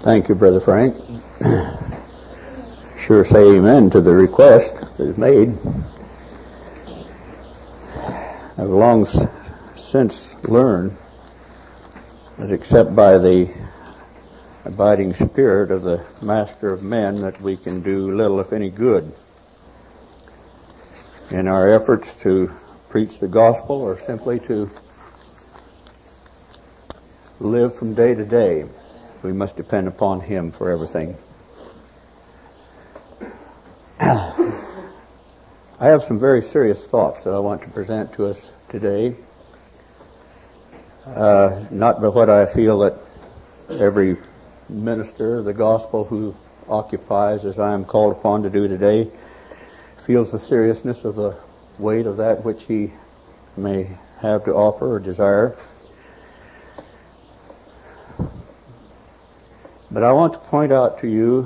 Thank you, Brother Frank. Sure say amen to the request that is made. I've long since learned that except by the abiding spirit of the Master of Men that we can do little if any good in our efforts to preach the gospel or simply to live from day to day. We must depend upon Him for everything. I have some very serious thoughts that I want to present to us today. Not by what I feel that every minister of the gospel who occupies as I am called upon to do today feels the seriousness of the weight of that which he may have to offer or desire. But I want to point out to you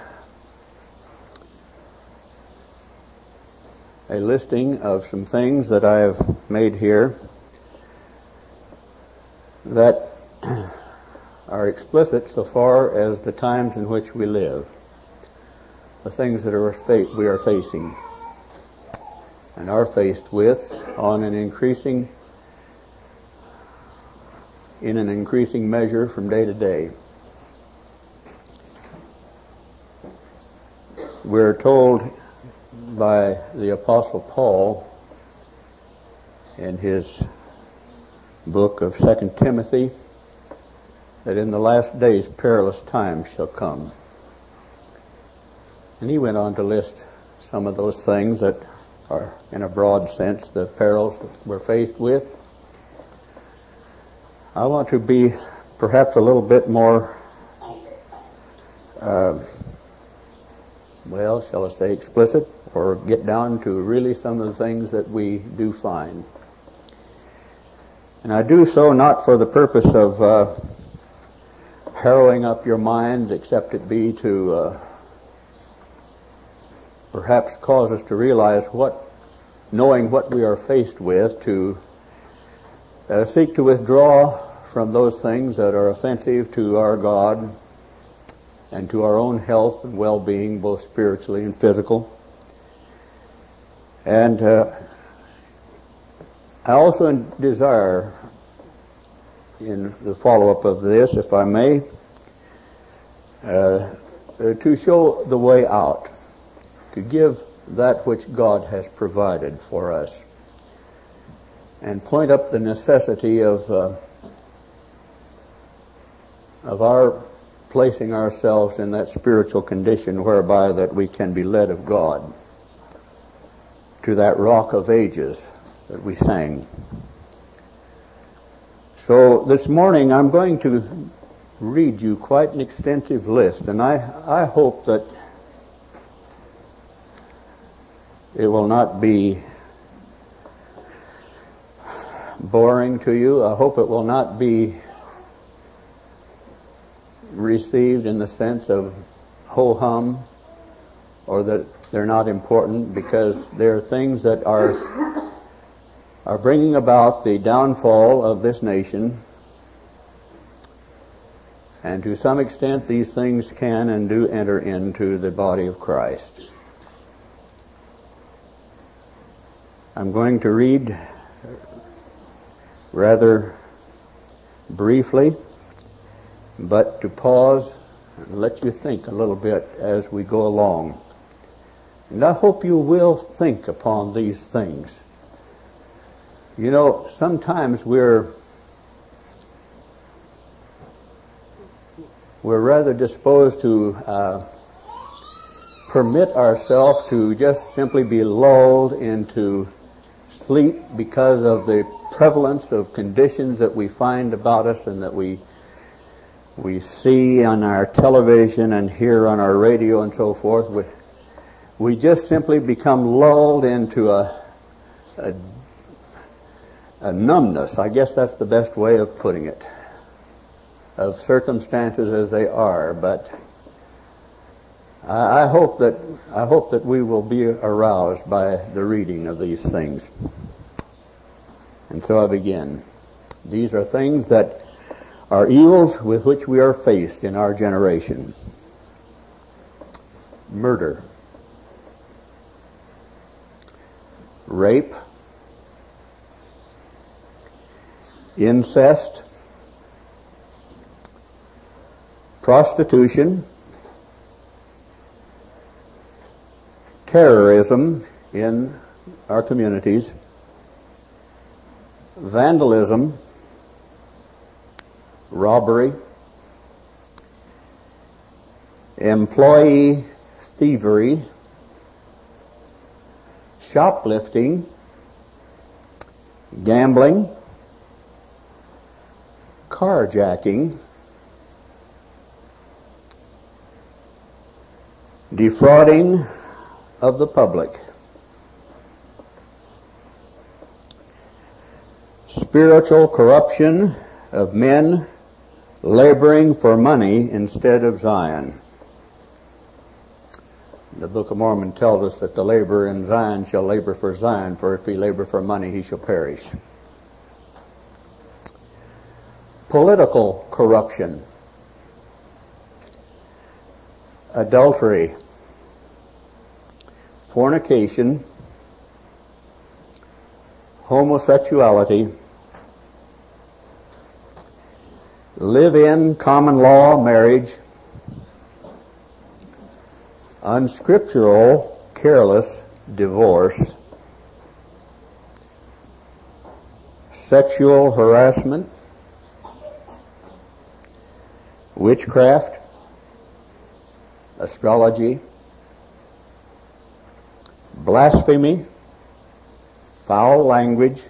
a listing of some things that I have made here that are explicit so far as the times in which we live, the things that we are facing and are faced with in an increasing measure from day to day. We're told by the Apostle Paul in his book of 2 Timothy that in the last days perilous times shall come. And he went on to list some of those things that are, in a broad sense, the perils that we're faced with. I want to be perhaps a little bit more shall I say explicit, or get down to really some of the things that we do find. And I do so not for the purpose of harrowing up your minds, except it be to perhaps cause us to realize knowing what we are faced with, to seek to withdraw from those things that are offensive to our God and to our own health and well-being, both spiritually and physical. And I also desire, in the follow-up of this, if I may, to show the way out, to give that which God has provided for us, and point up the necessity of our placing ourselves in that spiritual condition whereby that we can be led of God to that rock of ages that we sang. So this morning I'm going to read you quite an extensive list, and I hope that it will not be boring to you. I hope it will not be received in the sense of ho-hum, or that they're not important, because they're things that are bringing about the downfall of this nation. And to some extent these things can and do enter into the body of Christ. I'm going to read rather briefly, but to pause and let you think a little bit as we go along. And I hope you will think upon these things. You know, sometimes we're rather disposed to permit ourselves to just simply be lulled into sleep because of the prevalence of conditions that we find about us and that we see on our television and hear on our radio and so forth. We just simply become lulled into a numbness, I guess that's the best way of putting it, of circumstances as they are. But I hope that we will be aroused by the reading of these things. And so I begin. These are things that are evils with which we are faced in our generation. Murder, rape, incest, prostitution, terrorism in our communities, vandalism, robbery, employee thievery, shoplifting, gambling, carjacking, defrauding of the public, spiritual corruption of men laboring for money instead of Zion. The Book of Mormon tells us that the laborer in Zion shall labor for Zion, for if he labor for money, he shall perish. Political corruption, adultery, fornication, homosexuality, live-in common law marriage, unscriptural, careless divorce, sexual harassment, witchcraft, astrology, blasphemy, foul language,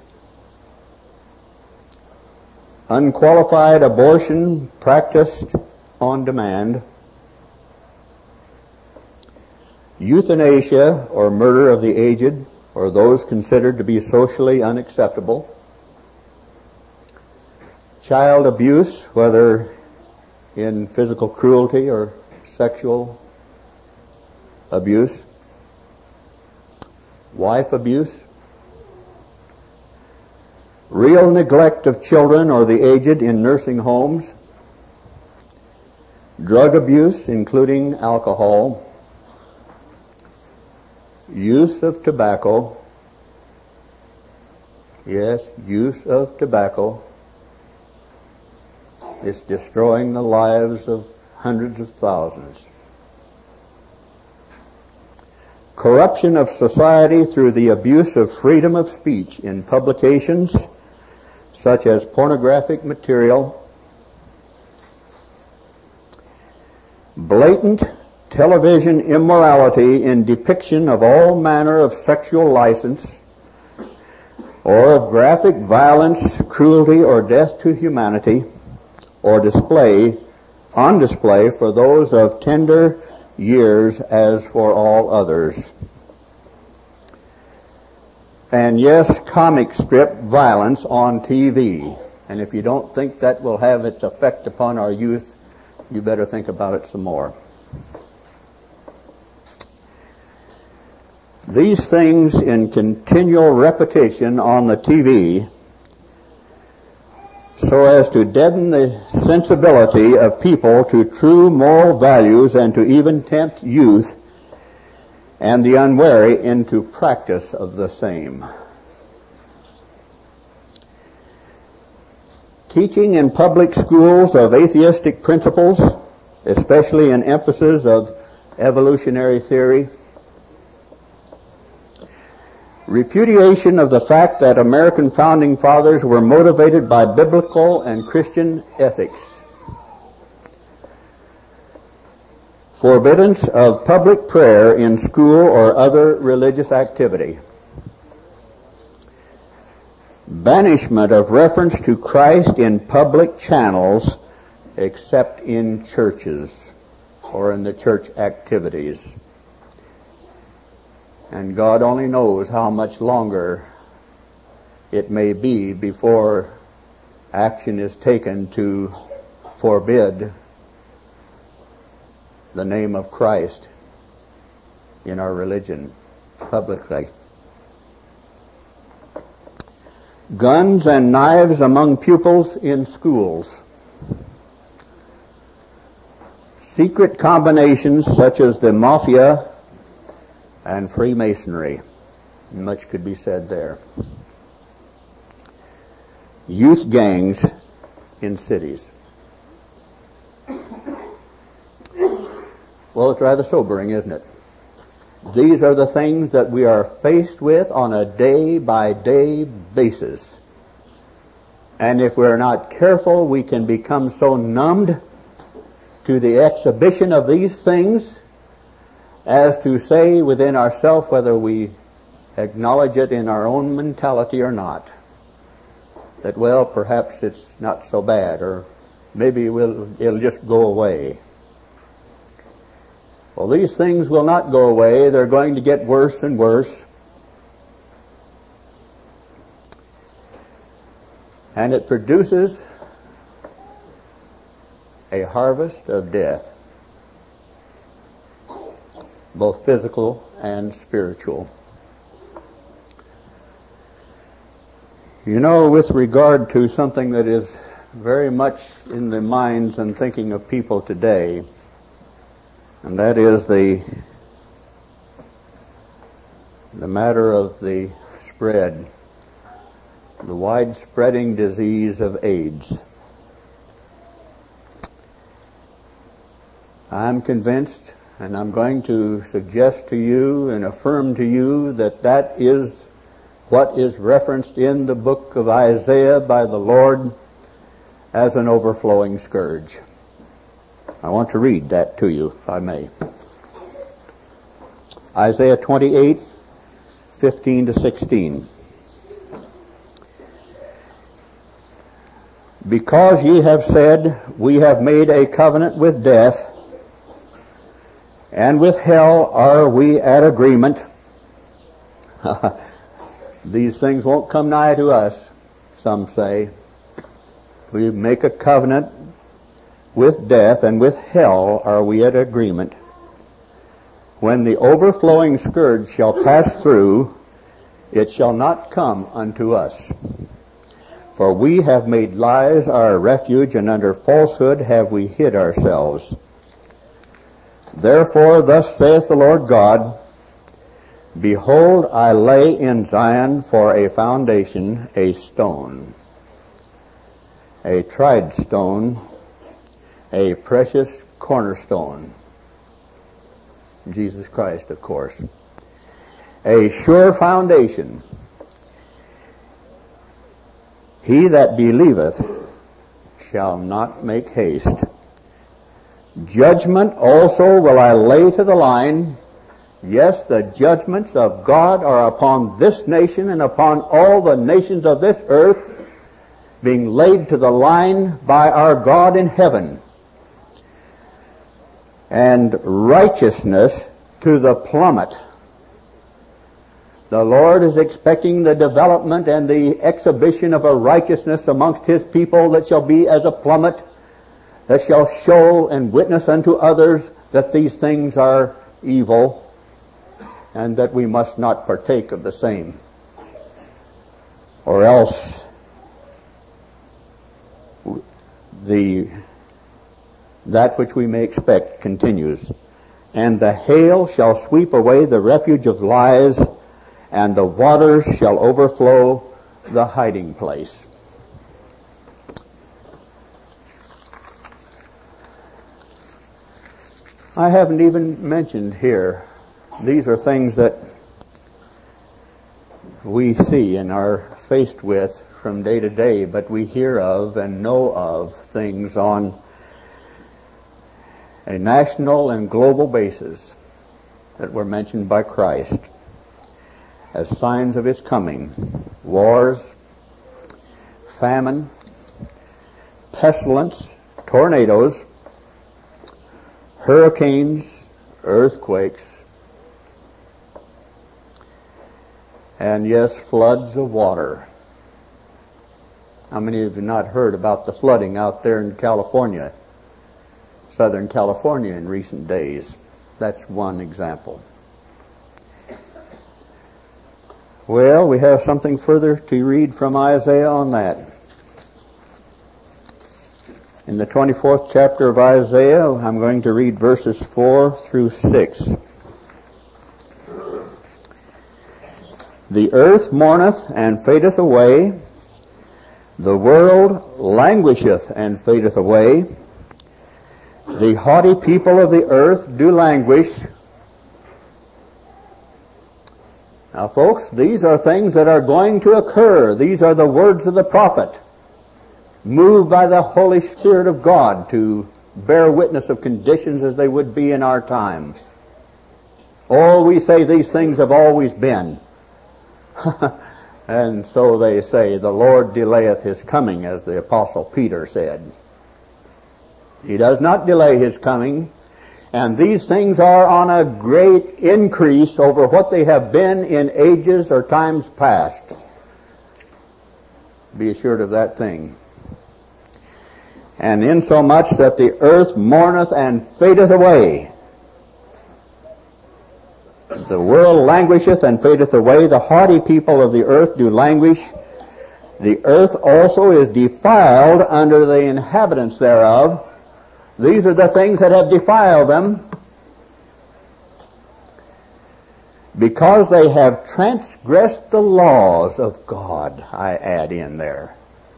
unqualified abortion practiced on demand, euthanasia or murder of the aged or those considered to be socially unacceptable, child abuse, whether in physical cruelty or sexual abuse, wife abuse, real neglect of children or the aged in nursing homes, drug abuse, including alcohol, use of tobacco, yes, use of tobacco. It's destroying the lives of hundreds of thousands. Corruption of society through the abuse of freedom of speech in publications such as pornographic material, blatant television immorality in depiction of all manner of sexual license or of graphic violence, cruelty, or death to humanity, or on display for those of tender years as for all others. And yes, comic strip violence on TV. And if you don't think that will have its effect upon our youth, you better think about it some more. These things in continual repetition on the TV so as to deaden the sensibility of people to true moral values and to even tempt youth and the unwary into practice of the same. Teaching in public schools of atheistic principles, especially an emphasis of evolutionary theory, repudiation of the fact that American founding fathers were motivated by biblical and Christian ethics, forbiddance of public prayer in school or other religious activity, banishment of reference to Christ in public channels except in churches or in the church activities. And God only knows how much longer it may be before action is taken to forbid the name of Christ in our religion publicly. Guns and knives among pupils in schools. secret combinations such as the Mafia and Freemasonry. Much could be said there. Youth gangs in cities. Well, it's rather sobering, isn't it? These are the things that we are faced with on a day-by-day basis. And if we're not careful, we can become so numbed to the exhibition of these things as to say within ourselves whether we acknowledge it in our own mentality or not, that, well, perhaps it's not so bad, or maybe it'll just go away. Well, these things will not go away. They're going to get worse and worse. And it produces a harvest of death, both physical and spiritual. You know, with regard to something that is very much in the minds and thinking of people today, and that is the matter of the spread, the widespreading disease of AIDS. I'm convinced, and I'm going to suggest to you and affirm to you that that is what is referenced in the book of Isaiah by the Lord as an overflowing scourge. I want to read that to you, if I may. Isaiah 28, 15 to 16. Because ye have said, we have made a covenant with death, and with hell are we at agreement. These things won't come nigh to us, some say. We make a covenant with death, and with hell are we at agreement. When the overflowing scourge shall pass through, it shall not come unto us. For we have made lies our refuge, and under falsehood have we hid ourselves. Therefore thus saith the Lord God, Behold, I lay in Zion for a foundation a stone, a tried stone, a precious cornerstone. Jesus Christ, of course. A sure foundation. He that believeth shall not make haste. Judgment also will I lay to the line. Yes, the judgments of God are upon this nation and upon all the nations of this earth, being laid to the line by our God in heaven. And righteousness to the plummet. The Lord is expecting the development and the exhibition of a righteousness amongst His people that shall be as a plummet, that shall show and witness unto others that these things are evil, and that we must not partake of the same. Or else that which we may expect continues. And the hail shall sweep away the refuge of lies, and the waters shall overflow the hiding place. I haven't even mentioned here, these are things that we see and are faced with from day to day, but we hear of and know of things on a national and global basis that were mentioned by Christ as signs of His coming. Wars, famine, pestilence, tornadoes, hurricanes, earthquakes, and yes, floods of water. How many of you have not heard about the flooding out there in California, Southern California, in recent days? That's one example. Well, we have something further to read from Isaiah on that. In the 24th chapter of Isaiah, I'm going to read verses 4 through 6. The earth mourneth and fadeth away, the world languisheth and fadeth away, the haughty people of the earth do languish. Now folks, these are things that are going to occur. These are the words of the prophet, moved by the Holy Spirit of God to bear witness of conditions as they would be in our time. Oh, we say these things have always been. And so they say, the Lord delayeth his coming, as the Apostle Peter said. He does not delay his coming, and these things are on a great increase over what they have been in ages or times past. Be assured of that thing. And insomuch that the earth mourneth and fadeth away, the world languisheth and fadeth away, the haughty people of the earth do languish, the earth also is defiled under the inhabitants thereof. These are the things that have defiled them, because they have transgressed the laws of God, I add in there.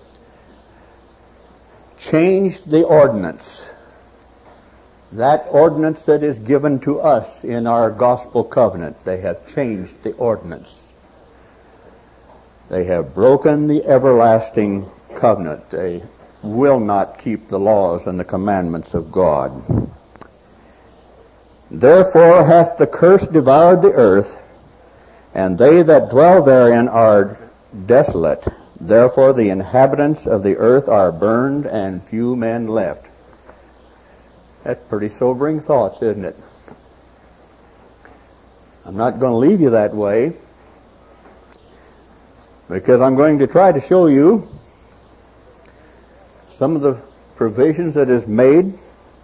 Changed the ordinance. That ordinance that is given to us in our gospel covenant. They have changed the ordinance. They have broken the everlasting covenant. They will not keep the laws and the commandments of God. Therefore hath the curse devoured the earth, and they that dwell therein are desolate. Therefore the inhabitants of the earth are burned, and few men left. That's pretty sobering thoughts, isn't it? I'm not going to leave you that way, because I'm going to try to show you some of the provisions that is made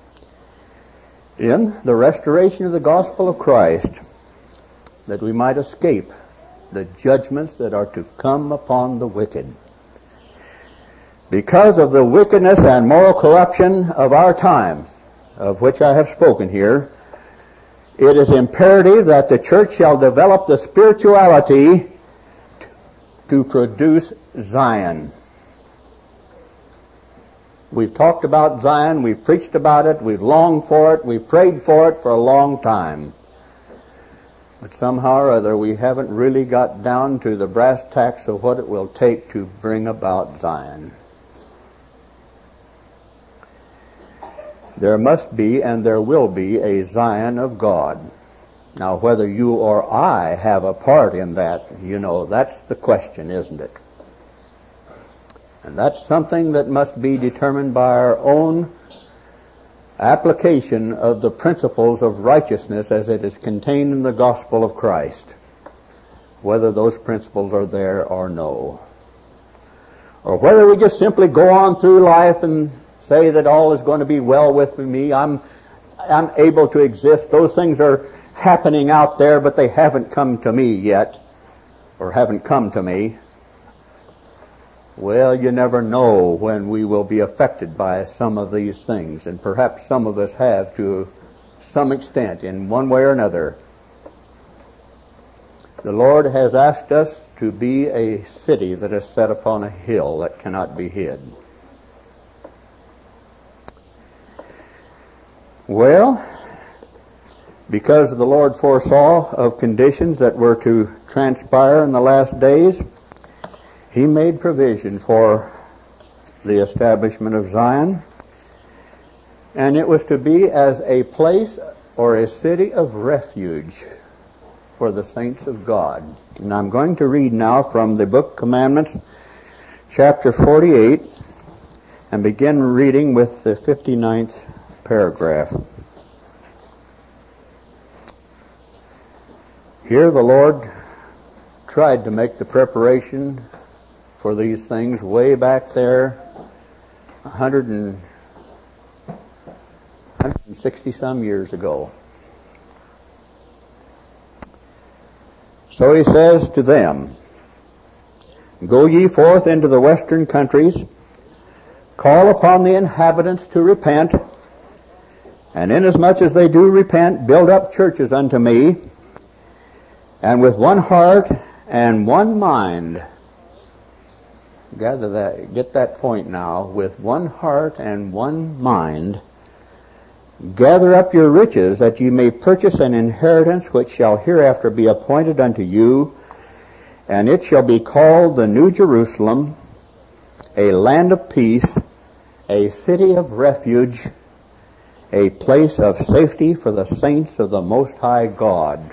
in the restoration of the gospel of Christ, that we might escape the judgments that are to come upon the wicked. Because of the wickedness and moral corruption of our time, of which I have spoken here, it is imperative that the church shall develop the spirituality to produce Zion. We've talked about Zion, we've preached about it, we've longed for it, we've prayed for it for a long time. But somehow or other we haven't really got down to the brass tacks of what it will take to bring about Zion. There must be and there will be a Zion of God. Now whether you or I have a part in that, that's the question, isn't it? And that's something that must be determined by our own application of the principles of righteousness as it is contained in the gospel of Christ, whether those principles are there or no. Or whether we just simply go on through life and say that all is going to be well with me, I'm able to exist, those things are happening out there, but they haven't come to me yet, or haven't come to me. Well, you never know when we will be affected by some of these things, and perhaps some of us have to some extent in one way or another. The Lord has asked us to be a city that is set upon a hill that cannot be hid. Well, because the Lord foresaw of conditions that were to transpire in the last days, He made provision for the establishment of Zion, and it was to be as a place or a city of refuge for the saints of God. And I'm going to read now from the book Commandments, chapter 48, and begin reading with the 59th paragraph. Here the Lord tried to make the preparation for these things way back there, 160 some years ago. So He says to them, "Go ye forth into the western countries, call upon the inhabitants to repent, and inasmuch as they do repent, build up churches unto me, and with one heart and one mind. Gather that, get that point now. With one heart and one mind, gather up your riches, that ye may purchase an inheritance which shall hereafter be appointed unto you, and it shall be called the New Jerusalem, a land of peace, a city of refuge, a place of safety for the saints of the Most High God.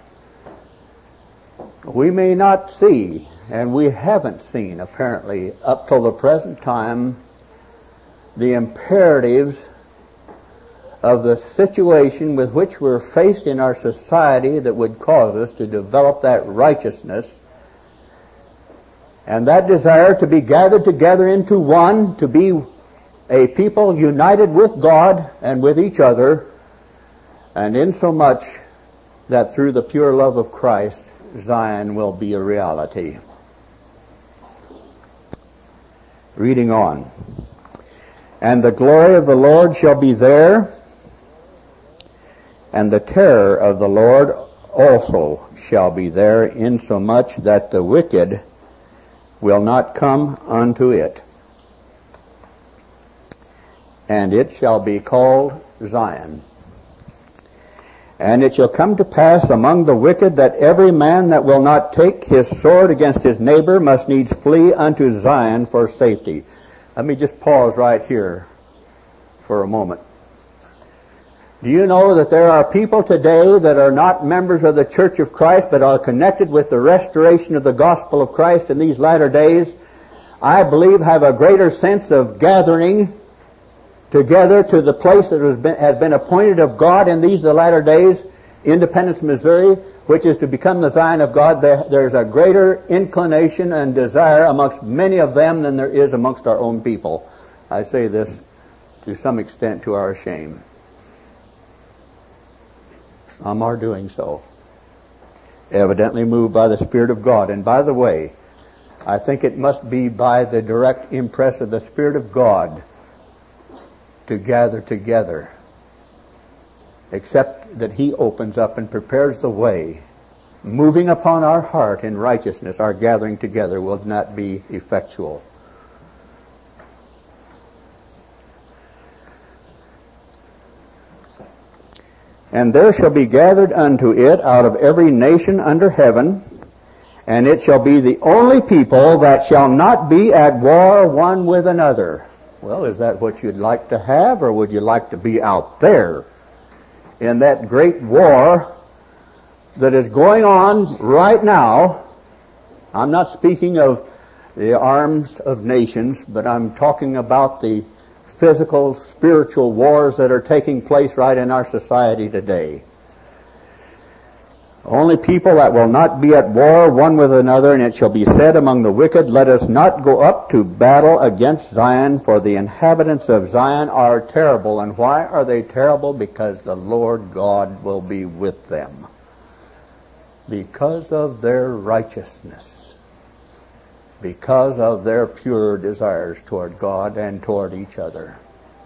We may not see, and we haven't seen apparently up till the present time, the imperatives of the situation with which we're faced in our society that would cause us to develop that righteousness and that desire to be gathered together into one, to be a people united with God and with each other, and insomuch that through the pure love of Christ, Zion will be a reality. Reading on. And the glory of the Lord shall be there, and the terror of the Lord also shall be there, insomuch that the wicked will not come unto it. And it shall be called Zion. And it shall come to pass among the wicked that every man that will not take his sword against his neighbor must needs flee unto Zion for safety. Let me just pause right here for a moment. Do you know that there are people today that are not members of the Church of Christ but are connected with the restoration of the gospel of Christ in these latter days? I believe have a greater sense of gathering together to the place that has been appointed of God in these the latter days, Independence, Missouri, which is to become the Zion of God. There's a greater inclination and desire amongst many of them than there is amongst our own people. I say this to some extent to our shame. Some are doing so, evidently moved by the Spirit of God. And by the way, I think it must be by the direct impress of the Spirit of God to gather together, except that He opens up and prepares the way. Moving upon our heart in righteousness, our gathering together will not be effectual. And there shall be gathered unto it out of every nation under heaven, and it shall be the only people that shall not be at war one with another. Well, is that what you'd like to have, or would you like to be out there in that great war that is going on right now? I'm not speaking of the arms of nations, but I'm talking about the physical, spiritual wars that are taking place right in our society today. Only people that will not be at war one with another, and it shall be said among the wicked, let us not go up to battle against Zion, for the inhabitants of Zion are terrible. And why are they terrible? Because the Lord God will be with them. Because of their righteousness. Because of their pure desires toward God and toward each other.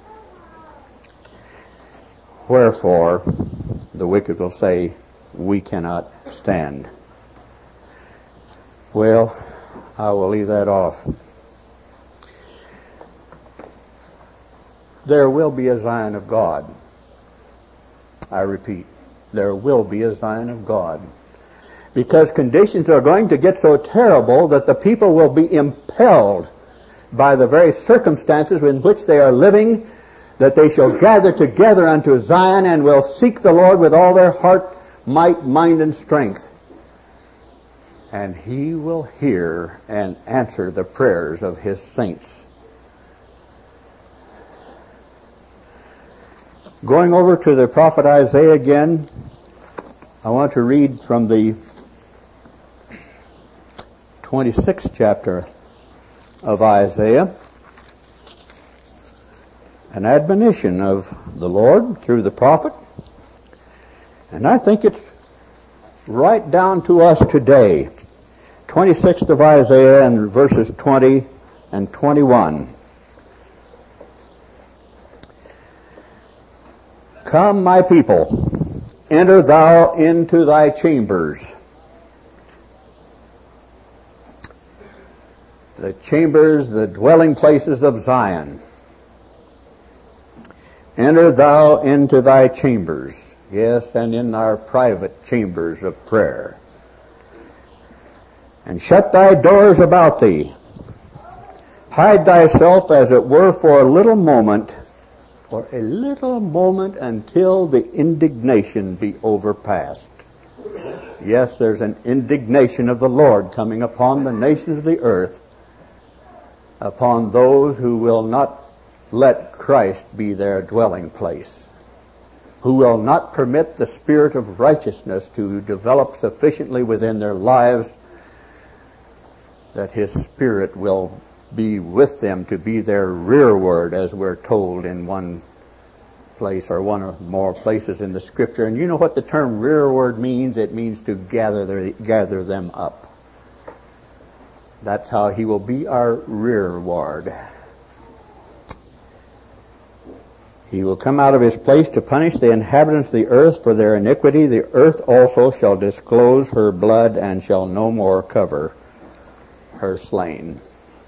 Wherefore, the wicked will say, we cannot stand. Well, I will leave that off. There will be a Zion of God. I repeat, there will be a Zion of God. Because conditions are going to get so terrible that the people will be impelled by the very circumstances in which they are living, that they shall gather together unto Zion and will seek the Lord with all their heart, might, mind, and strength. And He will hear and answer the prayers of His saints. Going over to the prophet Isaiah again, I want to read from the 26th chapter of Isaiah, an admonition of the Lord through the prophet. And I think it's right down to us today. 26th of Isaiah and verses 20 and 21. Come, my people, enter thou into thy chambers. The chambers, the dwelling places of Zion. Enter thou into thy chambers. Yes, and in our private chambers of prayer. And shut thy doors about thee. Hide thyself as it were for a little moment until the indignation be overpast. Yes, there's an indignation of the Lord coming upon the nations of the earth, upon those who will not let Christ be their dwelling place, who will not permit the spirit of righteousness to develop sufficiently within their lives that His Spirit will be with them to be their rearward, as we're told in one place or one or more places in the Scripture. And you know what the term rearward means? It means to gather them up. That's how He will be our rearward. He will come out of His place to punish the inhabitants of the earth for their iniquity. The earth also shall disclose her blood and shall no more cover her slain.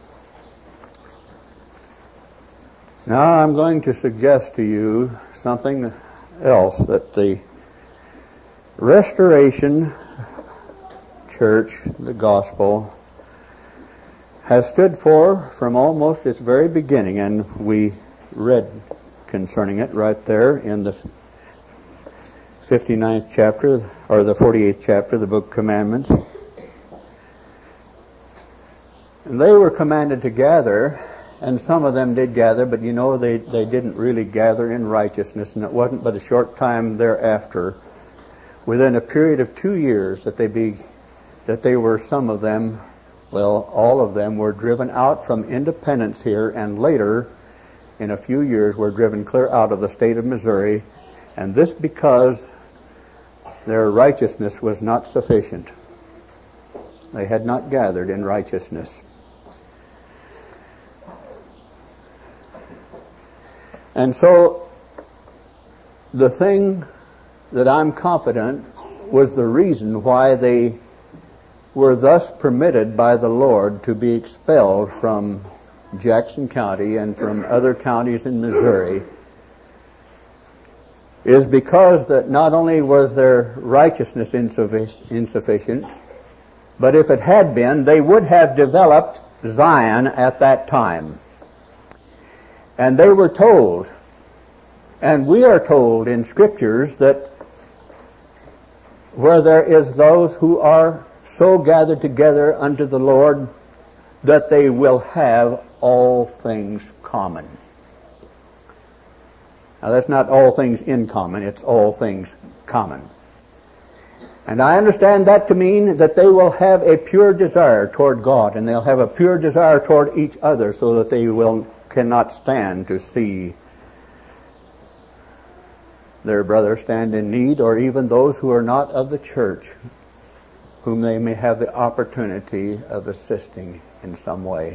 Now I'm going to suggest to you something else that the Restoration Church, the gospel, has stood for from almost its very beginning, and we read concerning it right there in the 59th chapter, or the 48th chapter of the Book of Commandments. And they were commanded to gather, and some of them did gather, but you know they didn't really gather in righteousness, and it wasn't but a short time thereafter, within a period of 2 years, that they were, some of them, well, all of them were driven out from Independence here, and later, in a few years, were driven clear out of the state of Missouri, and this because their righteousness was not sufficient. They had not gathered in righteousness. And so, the thing that I'm confident was the reason why they were thus permitted by the Lord to be expelled from Jackson County and from other counties in Missouri is because that not only was their righteousness insufficient, but if it had been, they would have developed Zion at that time. And they were told, and we are told in Scriptures, that where there is those who are so gathered together unto the Lord that they will have all things common. Now that's not all things in common, it's all things common. And I understand that to mean that they will have a pure desire toward God, and they'll have a pure desire toward each other, so that they cannot stand to see their brother stand in need, or even those who are not of the church, whom they may have the opportunity of assisting in some way.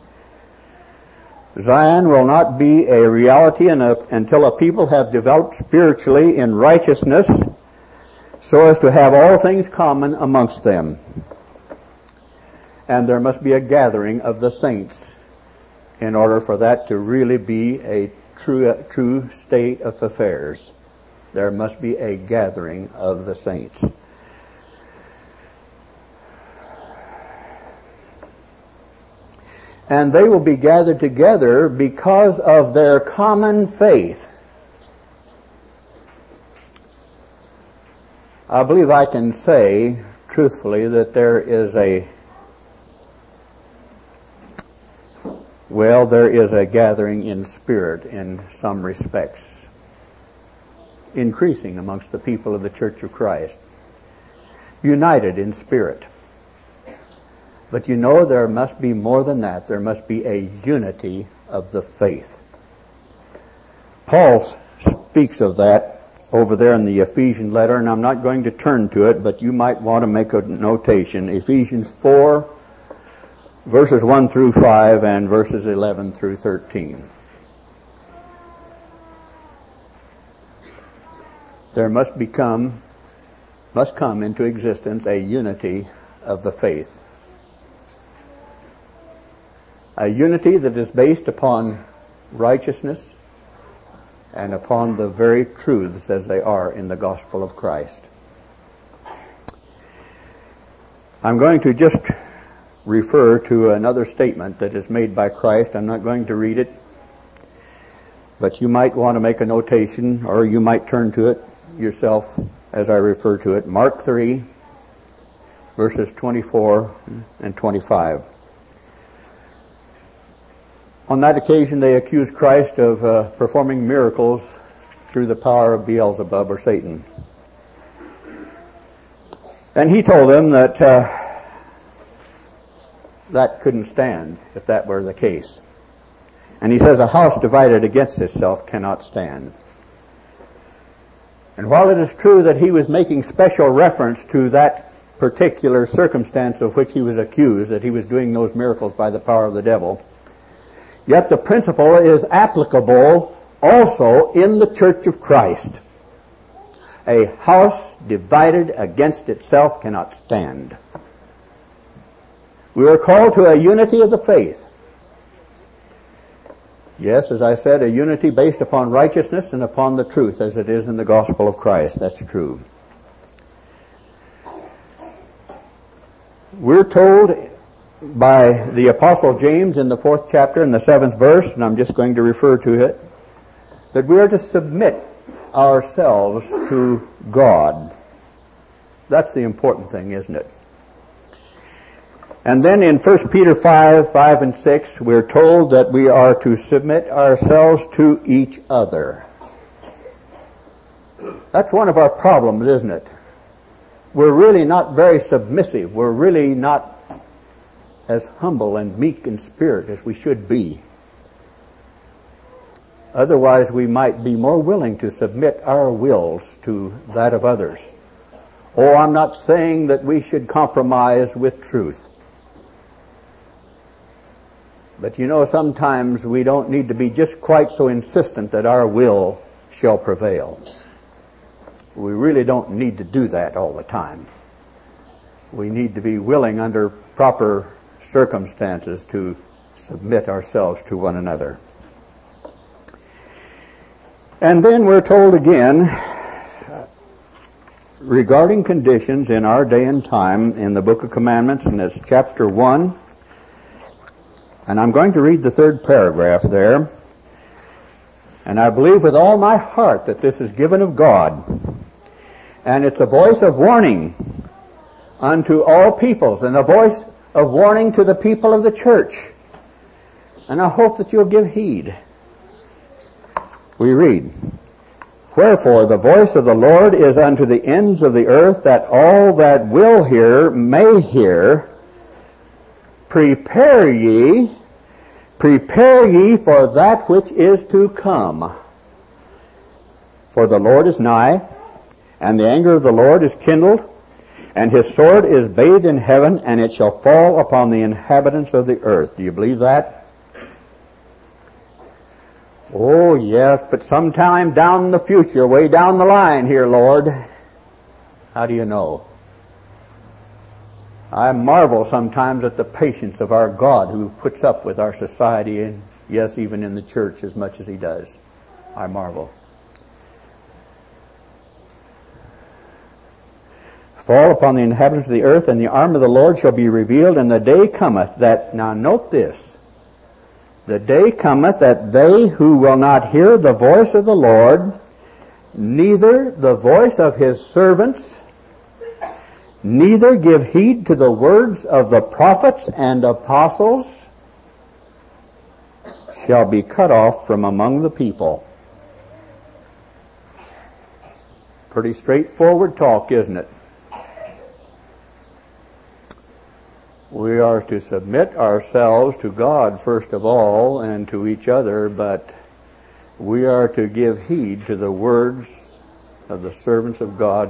Zion will not be a reality until a people have developed spiritually in righteousness, so as to have all things common amongst them. And there must be a gathering of the saints in order for that to really be a true state of affairs. There must be a gathering of the saints. And they will be gathered together because of their common faith. I believe I can say truthfully that there is a gathering in spirit in some respects, increasing amongst the people of the Church of Christ, united in spirit. But you know, there must be more than that. There must be a unity of the faith. Paul speaks of that over there in the Ephesian letter, and I'm not going to turn to it, but you might want to make a notation. Ephesians 4, verses 1 through 5 and verses 11 through 13. there must come into existence a unity of the faith. A unity that is based upon righteousness and upon the very truths as they are in the gospel of Christ. I'm going to just refer to another statement that is made by Christ. I'm not going to read it, but you might want to make a notation, or you might turn to it yourself as I refer to it. Mark 3, verses 24 and 25. On that occasion, they accused Christ of performing miracles through the power of Beelzebub, or Satan. And he told them that that couldn't stand if that were the case. And he says, a house divided against itself cannot stand. And while it is true that he was making special reference to that particular circumstance of which he was accused, that he was doing those miracles by the power of the devil, yet the principle is applicable also in the Church of Christ. A house divided against itself cannot stand. We are called to a unity of the faith. Yes, as I said, a unity based upon righteousness and upon the truth as it is in the gospel of Christ. That's true. We're told by the Apostle James in the 4th chapter in the 7th verse, and I'm just going to refer to it, that we are to submit ourselves to God. That's the important thing, isn't it? And then in 1 Peter 5 and 6, we're told that we are to submit ourselves to each other. That's one of our problems, isn't it? We're really not very submissive. We're really not as humble and meek in spirit as we should be. Otherwise, we might be more willing to submit our wills to that of others. Oh, I'm not saying that we should compromise with truth. But you know, sometimes we don't need to be just quite so insistent that our will shall prevail. We really don't need to do that all the time. We need to be willing under proper circumstances to submit ourselves to one another. And then we're told again regarding conditions in our day and time in the Book of Commandments, and it's chapter 1. And I'm going to read the 3rd paragraph there. And I believe with all my heart that this is given of God. And it's a voice of warning unto all peoples, and a voice of warning to the people of the church. And I hope that you'll give heed. We read, Wherefore the voice of the Lord is unto the ends of the earth, that all that will hear may hear. Prepare ye for that which is to come. For the Lord is nigh, and the anger of the Lord is kindled, and his sword is bathed in heaven, and it shall fall upon the inhabitants of the earth. Do you believe that? Oh, yes, but sometime down in the future, way down the line here, Lord. How do you know? I marvel sometimes at the patience of our God, who puts up with our society, and yes, even in the church as much as he does. I marvel. Fall upon the inhabitants of the earth, and the arm of the Lord shall be revealed, and the day cometh that, now note this, the day cometh that they who will not hear the voice of the Lord, neither the voice of his servants, neither give heed to the words of the prophets and apostles, shall be cut off from among the people. Pretty straightforward talk, isn't it? We are to submit ourselves to God first of all, and to each other, but we are to give heed to the words of the servants of God.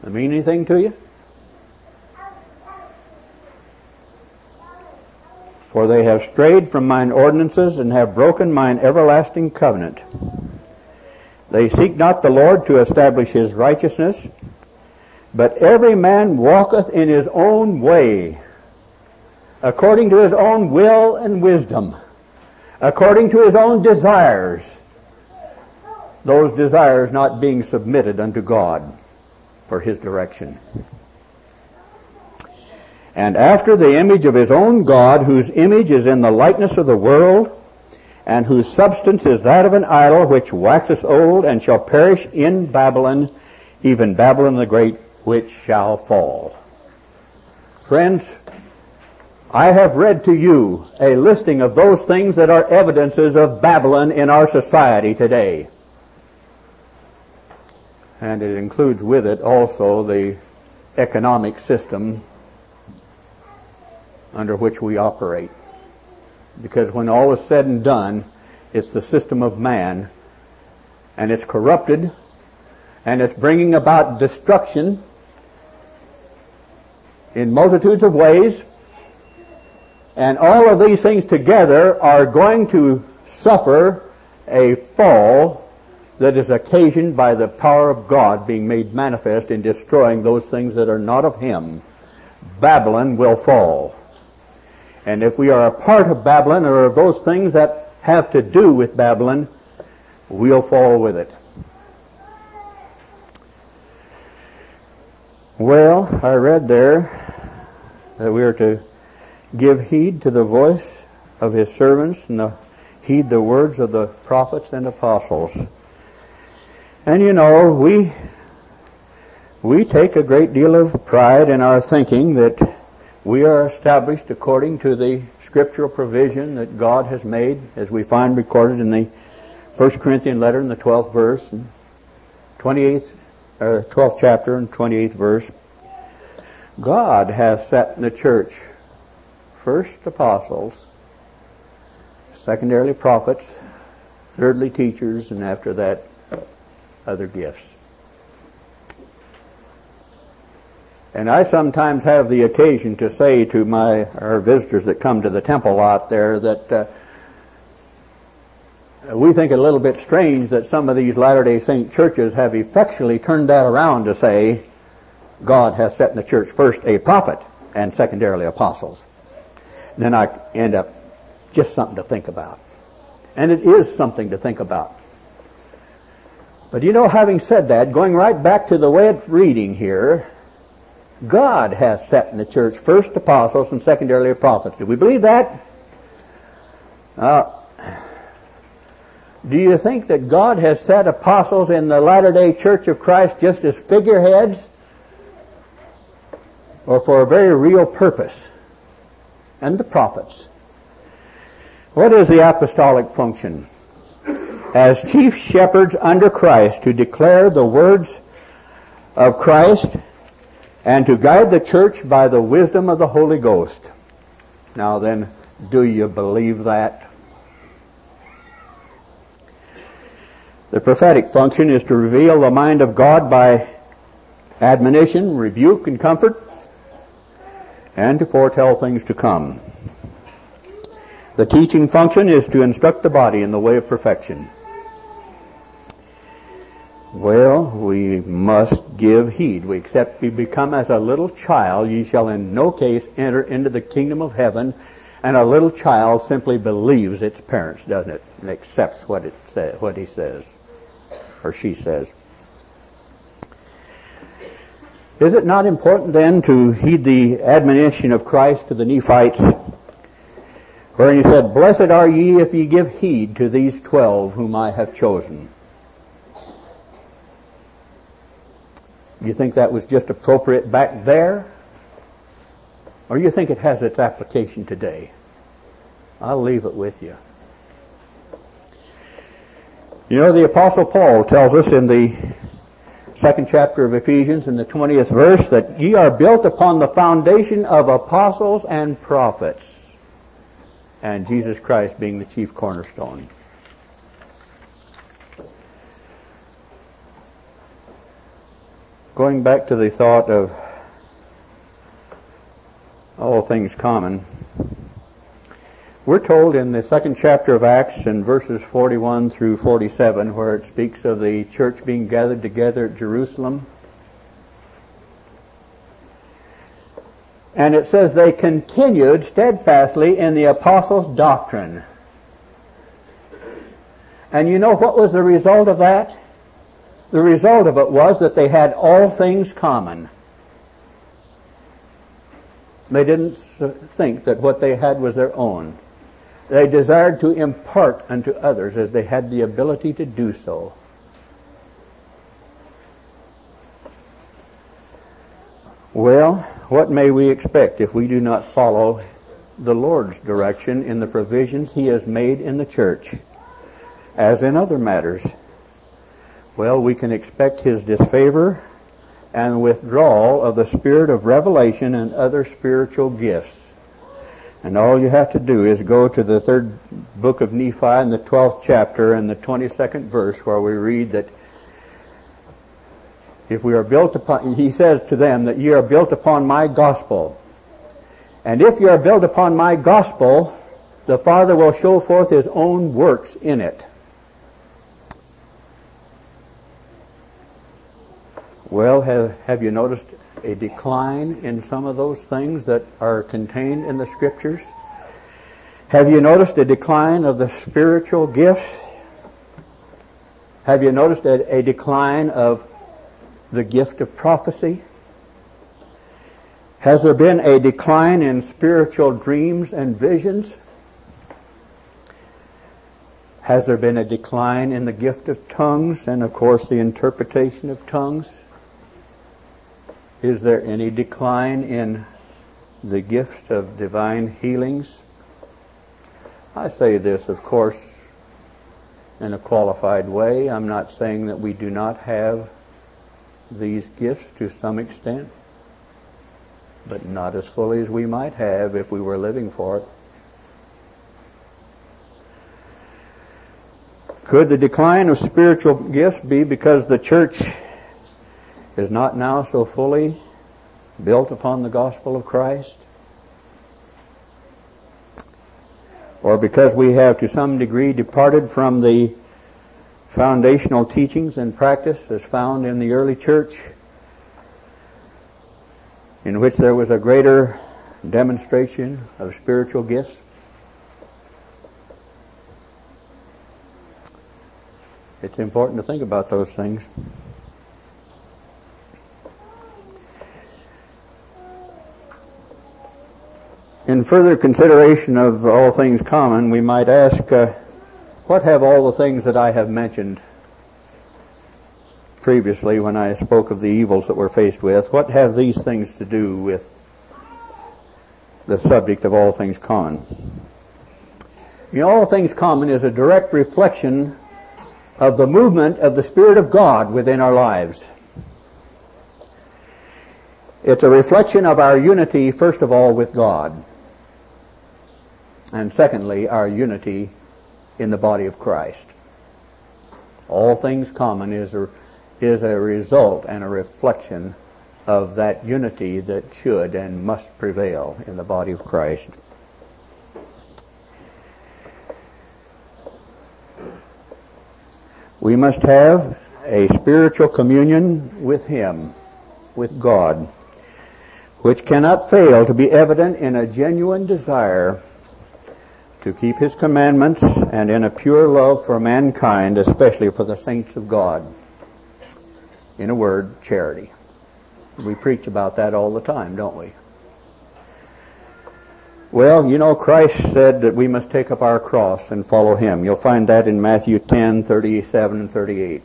Does it mean anything to you? For they have strayed from mine ordinances and have broken mine everlasting covenant. They seek not the Lord to establish his righteousness, but every man walketh in his own way, according to his own will and wisdom, according to his own desires, those desires not being submitted unto God for his direction. And after the image of his own God, whose image is in the likeness of the world, and whose substance is that of an idol, which waxeth old and shall perish in Babylon, even Babylon the Great, which shall fall. Friends, I have read to you a listing of those things that are evidences of Babylon in our society today. And it includes with it also the economic system under which we operate. Because when all is said and done, it's the system of man, and it's corrupted, and it's bringing about destruction in multitudes of ways, and all of these things together are going to suffer a fall that is occasioned by the power of God being made manifest in destroying those things that are not of him. Babylon will fall. And if we are a part of Babylon, or of those things that have to do with Babylon, we'll fall with it. Well, I read there that we are to give heed to the voice of his servants and heed the words of the prophets and apostles. And you know, we take a great deal of pride in our thinking that we are established according to the scriptural provision that God has made, as we find recorded in the 1 Corinthians letter in the 12th verse, and 12th chapter and 28th verse. God has set in the church first apostles, secondarily prophets, thirdly teachers, and after that other gifts. And I sometimes have the occasion to say to our visitors that come to the temple out there that we think it a little bit strange that some of these Latter-day Saint churches have effectually turned that around to say God has set in the church first a prophet and secondarily apostles. And then I end up just something to think about. And it is something to think about. But you know, having said that, going right back to the way it's reading here, God has set in the church first apostles and secondarily prophets. Do we believe that? Do you think that God has set apostles in the Latter-day Church of Christ just as figureheads, or for a very real purpose? And the prophets. What is the apostolic function? As chief shepherds under Christ, to declare the words of Christ and to guide the church by the wisdom of the Holy Ghost. Now then, do you believe that? The prophetic function is to reveal the mind of God by admonition, rebuke, and comfort, and to foretell things to come. The teaching function is to instruct the body in the way of perfection. Well, we must give heed. Except we become as a little child, ye shall in no case enter into the kingdom of heaven. And a little child simply believes its parents, doesn't it? And accepts what he says, or she says. Is it not important then to heed the admonition of Christ to the Nephites, wherein he said, "Blessed are ye if ye give heed to these 12 whom I have chosen"? You think that was just appropriate back there? Or you think it has its application today? I'll leave it with you. You know, the Apostle Paul tells us in the 2nd chapter of Ephesians in the 20th verse that ye are built upon the foundation of apostles and prophets, and Jesus Christ being the chief cornerstone. Going back to the thought of all things common, we're told in the second chapter of Acts in verses 41 through 47, where it speaks of the church being gathered together at Jerusalem. And it says they continued steadfastly in the apostles' doctrine. And you know what was the result of that? The result of it was that they had all things common. They didn't think that what they had was their own. They desired to impart unto others as they had the ability to do so. Well, what may we expect if we do not follow the Lord's direction in the provisions He has made in the church, as in other matters? Well, we can expect His disfavor and withdrawal of the spirit of revelation and other spiritual gifts. And all you have to do is go to the third book of Nephi in the 12th chapter and the 22nd verse, where we read that if we are built upon, he says to them that ye are built upon my gospel. And if you are built upon my gospel, the Father will show forth His own works in it. Well, have you noticed a decline in some of those things that are contained in the Scriptures? Have you noticed a decline of the spiritual gifts? Have you noticed a decline of the gift of prophecy? Has there been a decline in spiritual dreams and visions? Has there been a decline in the gift of tongues and, of course, the interpretation of tongues? Is there any decline in the gift of divine healings? I say this, of course, in a qualified way. I'm not saying that we do not have these gifts to some extent, but not as fully as we might have if we were living for it. Could the decline of spiritual gifts be because the church is not now so fully built upon the gospel of Christ? Or because we have to some degree departed from the foundational teachings and practice as found in the early church, in which there was a greater demonstration of spiritual gifts? It's important to think about those things. In further consideration of all things common, we might ask, what have all the things that I have mentioned previously when I spoke of the evils that we're faced with, what have these things to do with the subject of all things common? You know, all things common is a direct reflection of the movement of the Spirit of God within our lives. It's a reflection of our unity, first of all, with God. And secondly, our unity in the body of Christ. All things common is a result and a reflection of that unity that should and must prevail in the body of Christ. We must have a spiritual communion with Him, with God, which cannot fail to be evident in a genuine desire to keep His commandments and in a pure love for mankind, especially for the saints of God. In a word, charity. We preach about that all the time, don't we? Well, you know, Christ said that we must take up our cross and follow Him. You'll find that in Matthew 10:37 and 38.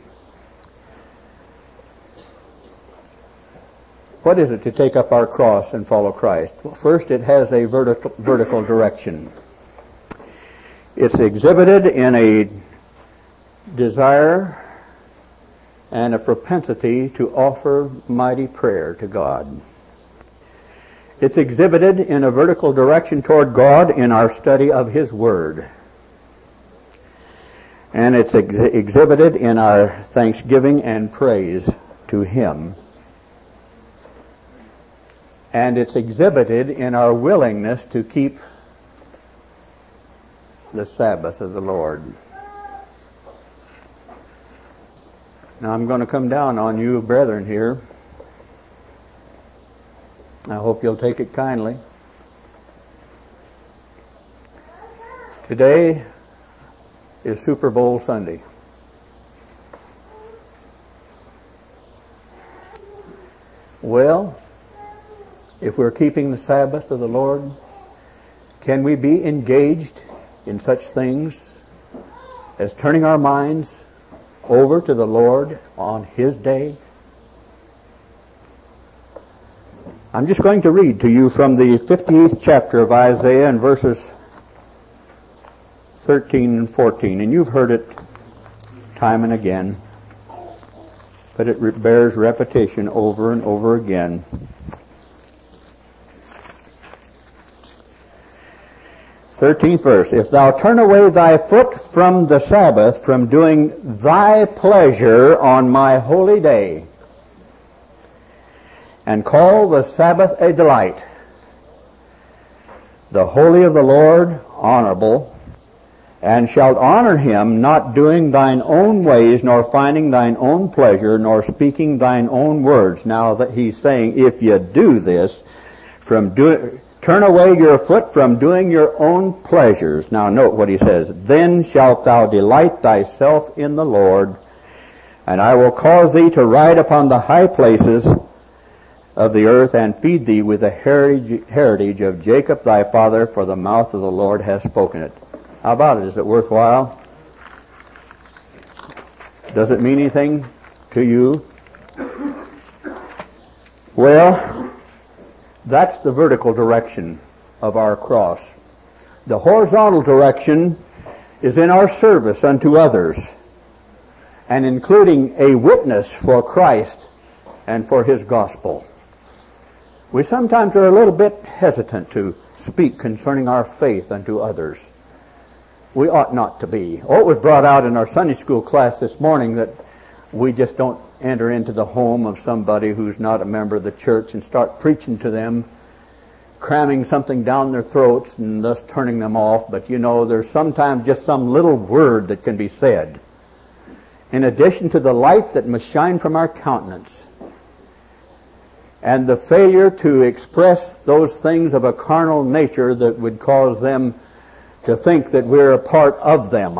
What is it to take up our cross and follow Christ? Well, first, it has a vertical direction. It's exhibited in a desire and a propensity to offer mighty prayer to God. It's exhibited in a vertical direction toward God in our study of His Word. And it's exhibited in our thanksgiving and praise to Him And it's exhibited in our willingness to keep the Sabbath of the Lord. Now I'm going to come down on you brethren here. I hope you'll take it kindly. Today is Super Bowl Sunday. Well, if we're keeping the Sabbath of the Lord, can we be engaged in such things as turning our minds over to the Lord on His day? I'm just going to read to you from the 58th chapter of Isaiah and verses 13 and 14. And you've heard it time and again, but it bears repetition over and over again. 13th verse, if thou turn away thy foot from the Sabbath, from doing thy pleasure on my holy day, and call the Sabbath a delight, the holy of the Lord honorable, and shalt honor him, not doing thine own ways, nor finding thine own pleasure, nor speaking thine own words. Now that he's saying, if you do this, turn away your foot from doing your own pleasures. Now note what he says. Then shalt thou delight thyself in the Lord, and I will cause thee to ride upon the high places of the earth, and feed thee with the heritage of Jacob thy father, for the mouth of the Lord hath spoken it. How about it? Is it worthwhile? Does it mean anything to you? Well, that's the vertical direction of our cross. The horizontal direction is in our service unto others, and including a witness for Christ and for His gospel. We sometimes are a little bit hesitant to speak concerning our faith unto others. We ought not to be. Oh, it was brought out in our Sunday school class this morning that we just don't enter into the home of somebody who's not a member of the church and start preaching to them, cramming something down their throats and thus turning them off. But you know, there's sometimes just some little word that can be said, in addition to the light that must shine from our countenance, and the failure to express those things of a carnal nature that would cause them to think that we're a part of them.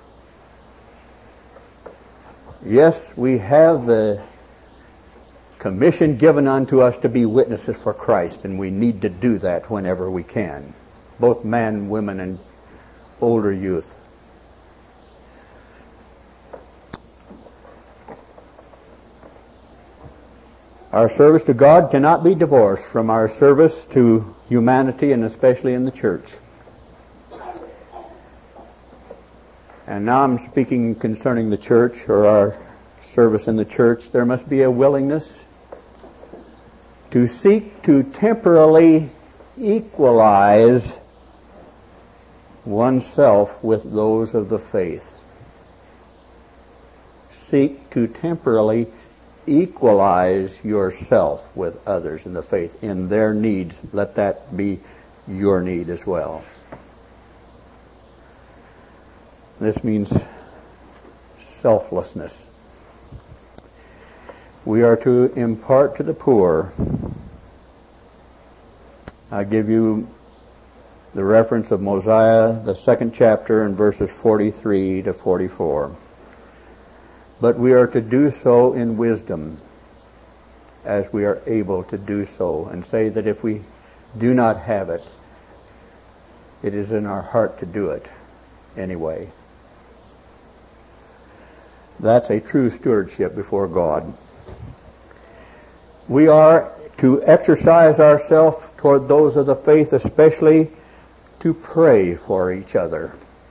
Yes, we have the commission given unto us to be witnesses for Christ, and we need to do that whenever we can, both men, women, and older youth. Our service to God cannot be divorced from our service to humanity, and especially in the church. And now I'm speaking concerning the church, or our service in the church. There must be a willingness to seek to temporarily equalize oneself with those of the faith. Seek to temporarily equalize yourself with others in the faith, in their needs. Let that be your need as well. This means selflessness. We are to impart to the poor. I give you the reference of Mosiah, the 2nd chapter, and verses 43 to 44. But we are to do so in wisdom, as we are able to do so, and say that if we do not have it, it is in our heart to do it anyway. That's a true stewardship before God. We are to exercise ourselves toward those of the faith, especially to pray for each other.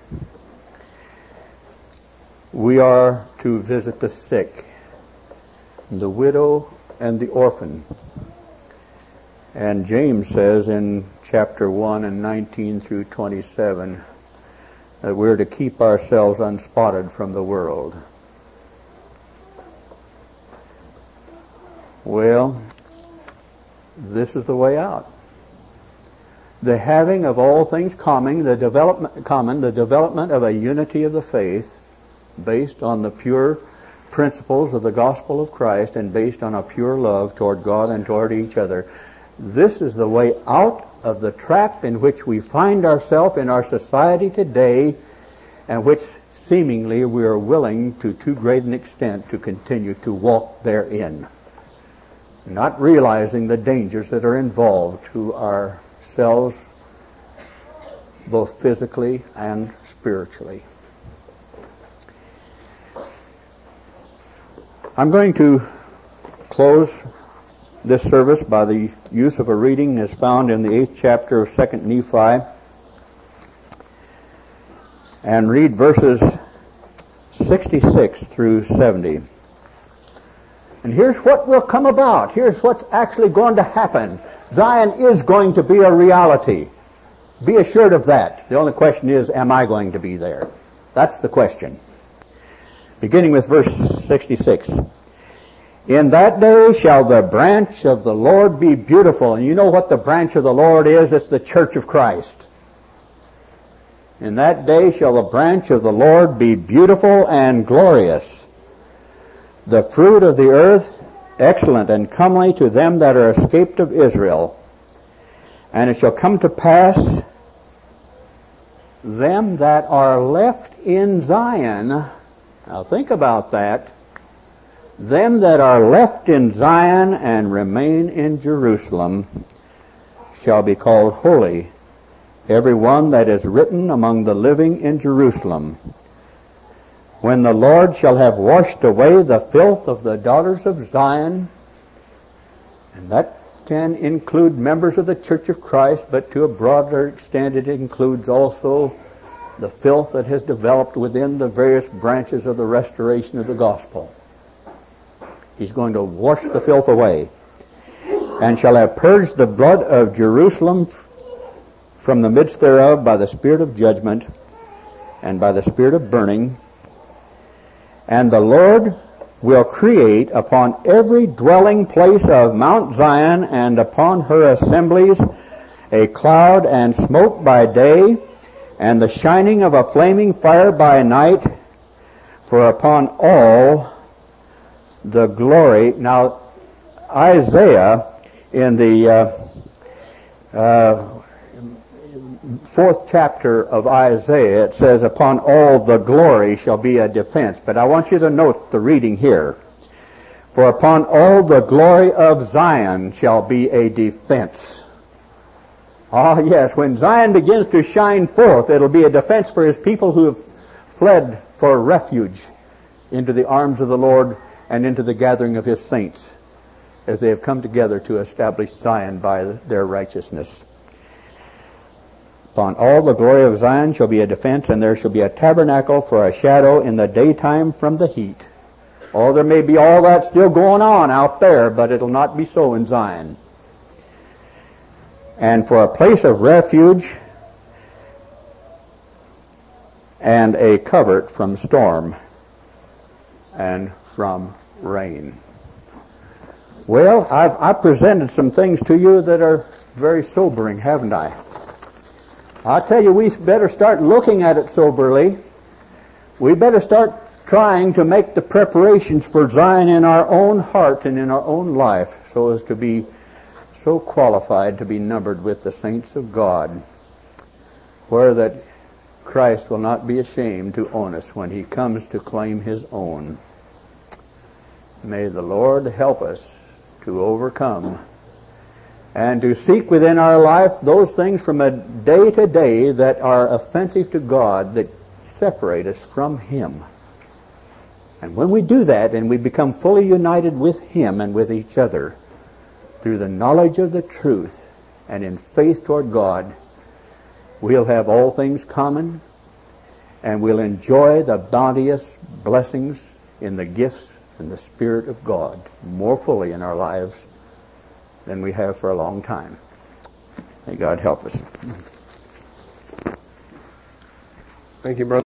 We are to visit the sick, the widow, and the orphan. And James says in chapter 1 and 19 through 27 that we're to keep ourselves unspotted from the world. Well, this is the way out. The having of all things common, the development of a unity of the faith based on the pure principles of the gospel of Christ and based on a pure love toward God and toward each other. This is the way out of the trap in which we find ourselves in our society today, and which seemingly we are willing to too great an extent to continue to walk therein, not realizing the dangers that are involved to ourselves both physically and spiritually. I'm going to close this service by the use of a reading that's found in the 8th chapter of 2nd Nephi, and read verses 66 through 70. And here's what will come about. Here's what's actually going to happen. Zion is going to be a reality. Be assured of that. The only question is, am I going to be there? That's the question. Beginning with verse 66. In that day shall the branch of the Lord be beautiful. And you know what the branch of the Lord is? It's the church of Christ. In that day shall the branch of the Lord be beautiful and glorious, the fruit of the earth excellent and comely to them that are escaped of Israel. And it shall come to pass, them that are left in Zion, now think about that, them that are left in Zion and remain in Jerusalem shall be called holy, every one that is written among the living in Jerusalem. When the Lord shall have washed away the filth of the daughters of Zion, and that can include members of the Church of Christ, but to a broader extent it includes also the filth that has developed within the various branches of the restoration of the gospel. He's going to wash the filth away, and shall have purged the blood of Jerusalem from the midst thereof by the spirit of judgment and by the spirit of burning. And the Lord will create upon every dwelling place of Mount Zion and upon her assemblies a cloud and smoke by day, and the shining of a flaming fire by night, for upon all the glory. Now, Isaiah, in the 4th chapter of Isaiah, it says, upon all the glory shall be a defense. But I want you to note the reading here. For upon all the glory of Zion shall be a defense. Ah, yes, when Zion begins to shine forth, it'll be a defense for his people who have fled for refuge into the arms of the Lord and into the gathering of his saints, as they have come together to establish Zion by their righteousness. Upon all the glory of Zion shall be a defense, and there shall be a tabernacle for a shadow in the daytime from the heat. Oh, there may be all that still going on out there, but it'll not be so in Zion. And for a place of refuge and a covert from storm and from rain. Well, I've presented some things to you that are very sobering, haven't I? I'll tell you, we better start looking at it soberly. We better start trying to make the preparations for Zion in our own heart and in our own life, so as to be so qualified to be numbered with the saints of God, where that Christ will not be ashamed to own us when he comes to claim his own. May the Lord help us to overcome and to seek within our life those things from a day to day that are offensive to God, that separate us from him. And when we do that and we become fully united with him and with each other through the knowledge of the truth and in faith toward God, we'll have all things common, and we'll enjoy the bounteous blessings in the gifts and the Spirit of God more fully in our lives than we have for a long time. May God help us. Thank you, brother.